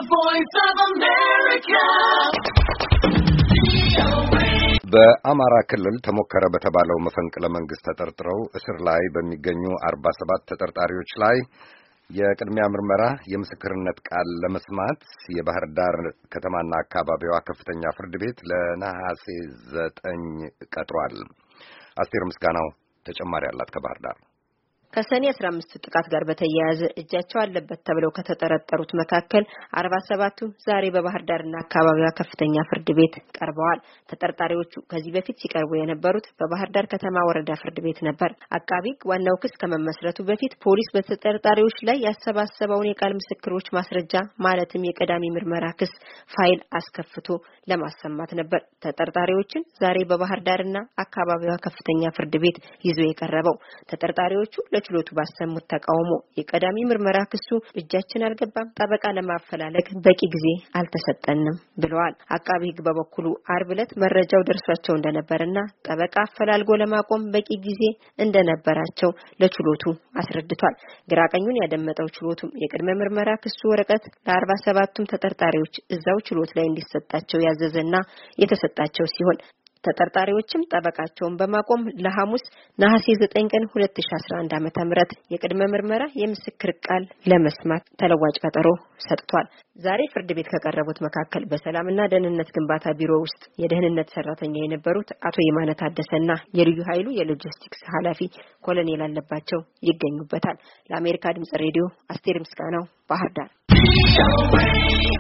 voice of America. በአማራ ክልል ተሞከረ በተባለው መፈንቅለ መንግስት ተጠርጥረው እስር ላይ በሚገኙ 47 ተጠርጣሪዎች ላይ የቅድሚያ ምርመራ የምስክርነት ቃል ለመስማት የባህር ዳር ከተማና አካባቢዋ ከፍተኛ ፍርድ ቤት ለነሐሴ 9 ቀጥሯል። አስቴር ምስጋናው ተጨማሪ አላት ከባህር ዳር። ከሰኔ 15 ጥቃት ጋር በተያያዘ እጃቸው አለበት ተብለው ከተጠረጠሩት መካከል 47ቱ ዛሬ በባህር ዳርና አካባቢዋ ከፍተኛ ፍርድ ቤት ቀርበዋል። ተጠርጣሪዎቹ ከዚህ በፊት ሲቀርቡ የነበሩት በባህር ዳር ከተማ ወረዳ ፍርድ ቤት ነበር። አቃቢ ዋናው ክስ ከመመስረቱ በፊት ፖሊስ በተጠርጣሪዎች ላይ ያሰባሰበውን የቃል ምስክሮች ማስረጃ ማለትም የቀዳሚ ምርመራ ክስ ፋይል አስከፍቶ ለማሰማት ነበር ተጠርጣሪዎችን ዛሬ በባህር ዳርና አካባቢዋ ከፍተኛ ፍርድ ቤት ይዞ የቀረበው። ተጠርጣሪዎቹ ለችሎቱ ባሰሙት ተቃውሞ የቀዳሚ ምርመራ ክሱ እጃችን አልገባም፣ ጠበቃ ለማፈላለግ በቂ ጊዜ አልተሰጠንም ብለዋል። አቃቢ ሕግ በበኩሉ ዓርብ ዕለት መረጃው ደርሷቸው እንደነበርና ጠበቃ አፈላልጎ ለማቆም በቂ ጊዜ እንደነበራቸው ለችሎቱ አስረድቷል። ግራቀኙን ያደመጠው ችሎቱም የቅድመ ምርመራ ክሱ ወረቀት ለ47ቱም ተጠርጣሪዎች እዛው ችሎት ላይ እንዲሰጣቸው ያዘዘና የተሰጣቸው ሲሆን ተጠርጣሪዎችም ጠበቃቸውን በማቆም ለሐሙስ ነሐሴ 9 ቀን 2011 ዓ.ም የቅድመ ምርመራ የምስክር ቃል ለመስማት ተለዋጭ ቀጠሮ ሰጥቷል። ዛሬ ፍርድ ቤት ከቀረቡት መካከል በሰላምና ደህንነት ግንባታ ቢሮ ውስጥ የደህንነት ሰራተኛ የነበሩት አቶ የማነ ታደሰና የልዩ ኃይሉ የሎጂስቲክስ ኃላፊ ኮሎኔል አለባቸው ይገኙበታል። ለአሜሪካ ድምጽ ሬዲዮ አስቴር ምስጋናው ባህር ዳር።